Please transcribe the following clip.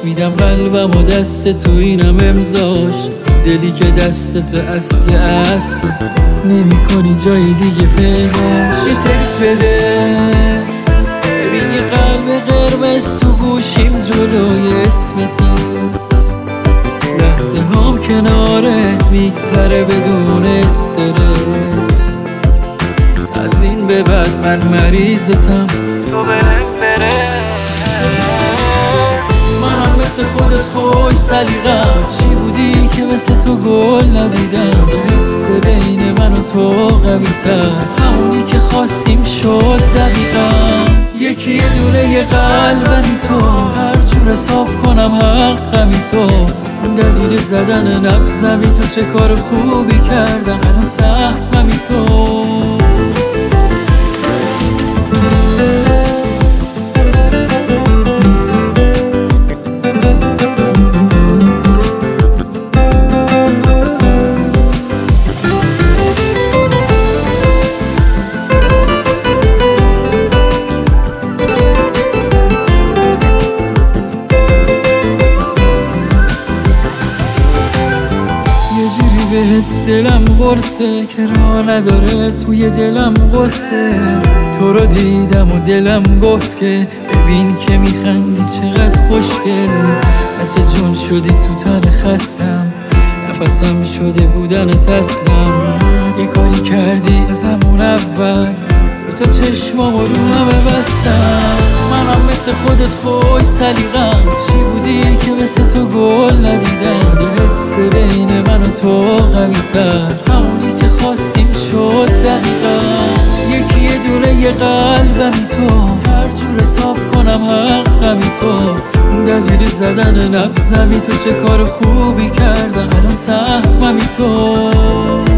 میدم قلبم و دست تو اینم امضاش. دلی که دستت اصل نمی کنی جای دیگه پیداش. یه تکس بده ببین یه قلب قرمز تو گوشیم جلوی اسمته. لحظه هم کنارت میگذره بدون استرس. از این به بعد من مریضتم تو بهم بره. منم مثل خودت خوش سلیقم. چی بودی که مثل تو گل ندیدم؟ حس بین من و تو قوی تر، همونی که خواستیم شد دقیقا. یکی یه دونه یه قلبمی تو، هر جور حساب کنم حقمی تو. دلیل زدن نبضمی تو، چه کار خوبی کردم الان سهممی تو. دلم قرصه که راه نداره توی دلم قصه. تو رو دیدم و دلم گفت که ببین که میخندی چقدر خوشگل. مثل جون شدی تو تن خستم، نفسم شده بودنت اصلم. یه کاری کردی از همون اول، تو چشمام رو همه بستم. منم مثل خودت خوش سلیقم. چی بودی که مثل تو گل ندیدم؟ شده حس بین من و تو قوی تر، همونی که خواستیم شد دقیقا. یکی یه دونه یه قلبمی تو، هر جور حساب کنم حقمی تو. دلیل زدن نبضمی تو، چه کار خوبی کردم الان سهممی تو.